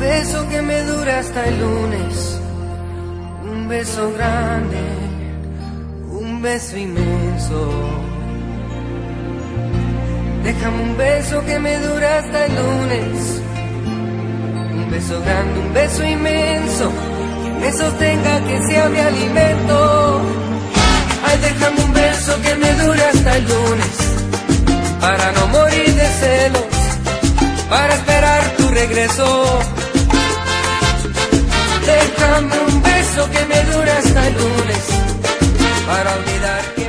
beso que me dure hasta el lunes, un beso grande, un beso inmenso. Déjame un beso que me dure hasta el lunes, un beso grande, un beso inmenso, que me sostenga, que sea mi alimento. Ay, déjame un beso que me dure hasta el lunes, para no morir de celos, para esperar tu regreso. Déjame un beso que me dure hasta el lunes, para olvidar.